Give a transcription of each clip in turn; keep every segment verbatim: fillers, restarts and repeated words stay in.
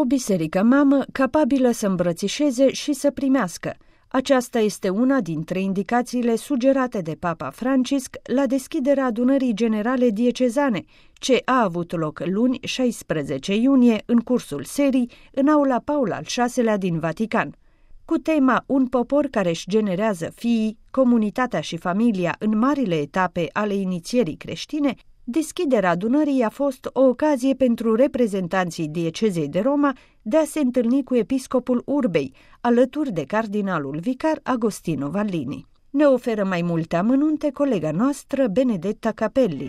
biserică mamă capabilă să îmbrățișeze și să primească. Aceasta este una dintre indicațiile sugerate de Papa Francisc la deschiderea adunării generale diecezane, ce a avut loc luni șaisprezece iunie în cursul serii în aula Paul al șaselea din Vatican. Cu tema Un popor care își generează fiii, comunitatea și familia în marile etape ale inițierii creștine, deschiderea adunării a fost o ocazie pentru reprezentanții diecezei de Roma de a se întâlni cu episcopul Urbei, alături de cardinalul vicar Agostino Vallini. Ne oferă mai multe amănunte colega noastră Benedetta Capelli.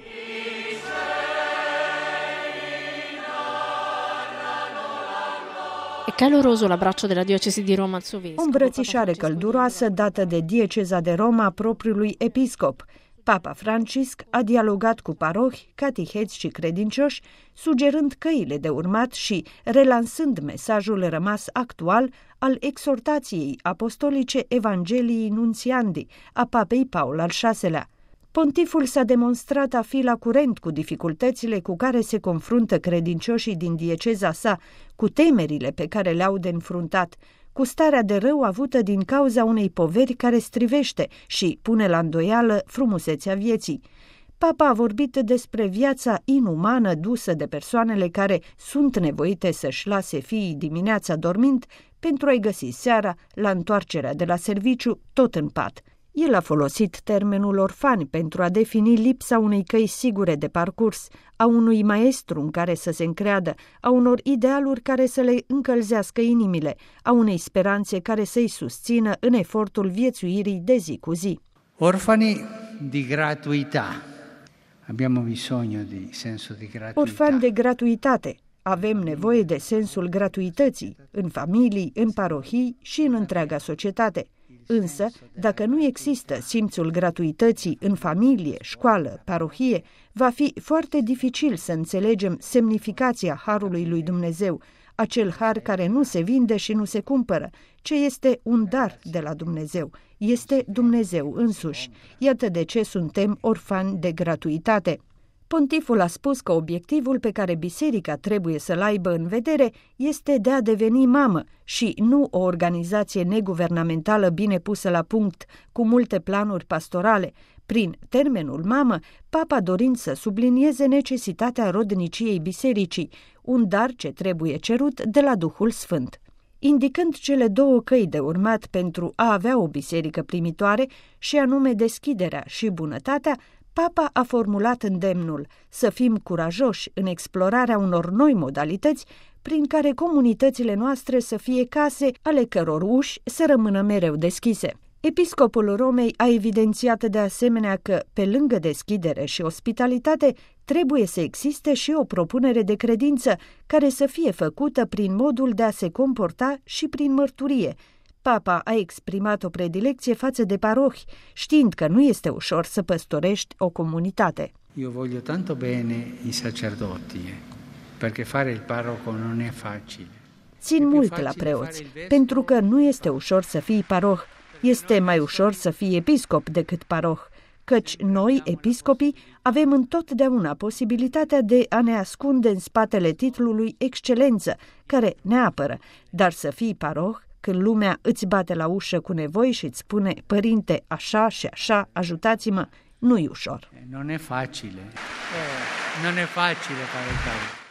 È caloroso l'abbraccio della diocesi di Roma al suo vescovo. O îmbrățișare călduroasă dată de dieceza de Roma propriului episcop. Papa Francisc a dialogat cu parohi, cateheți și credincioși, sugerând căile de urmat și relansând mesajul rămas actual al exhortației apostolice Evangheliii Nuntiandi a Papei Paul al șaselea. Pontiful s-a demonstrat a fi la curent cu dificultățile cu care se confruntă credincioșii din dieceza sa, cu temerile pe care le-au de înfruntat, cu starea de rău avută din cauza unei poveri care strivește și pune la îndoială frumusețea vieții. Papa a vorbit despre viața inumană dusă de persoanele care sunt nevoite să-și lase fiii dimineața dormind pentru a-i găsi seara la întoarcerea de la serviciu tot în pat. El a folosit termenul orfani pentru a defini lipsa unei căi sigure de parcurs, a unui maestru în care să se încreadă, a unor idealuri care să le încălzească inimile, a unei speranțe care să-i susțină în efortul viețuirii de zi cu zi. Orfani di gratuità. Abbiamo bisogno di senso di gratuità. Orfani de gratuitate. Avem nevoie de sensul gratuității, în familii, în parohii și în întreaga societate. Însă, dacă nu există simțul gratuității în familie, școală, parohie, va fi foarte dificil să înțelegem semnificația harului lui Dumnezeu, acel har care nu se vinde și nu se cumpără, ce este un dar de la Dumnezeu, este Dumnezeu însuși. Iată de ce suntem orfani de gratuitate. Pontiful a spus că obiectivul pe care biserica trebuie să-l aibă în vedere este de a deveni mamă și nu o organizație neguvernamentală bine pusă la punct, cu multe planuri pastorale. Prin termenul mamă, Papa dorind să sublinieze necesitatea rodniciei bisericii, un dar ce trebuie cerut de la Duhul Sfânt. Indicând cele două căi de urmat pentru a avea o biserică primitoare, și anume deschiderea și bunătatea, Papa a formulat îndemnul să fim curajoși în explorarea unor noi modalități prin care comunitățile noastre să fie case ale căror uși să rămână mereu deschise. Episcopul Romei a evidențiat de asemenea că, pe lângă deschidere și ospitalitate, trebuie să existe și o propunere de credință care să fie făcută prin modul de a se comporta și prin mărturie. Papa a exprimat o predilecție față de parohi, știind că nu este ușor să păstorești o comunitate. Io voglio tanto bene i sacerdoti, perché fare il parroco non è facile. Țin mult la preoți, pentru că nu este ușor să fii paroh. Este mai ușor să fii episcop decât paroh, căci noi, episcopii, avem întotdeauna posibilitatea de a ne ascunde în spatele titlului excelență, care ne apără, dar să fii paroh, când lumea îți bate la ușă cu nevoi și îți spune, părinte, așa și așa, ajutați-mă, nu-i ușor. Non è facile, non è facile fare il parroco.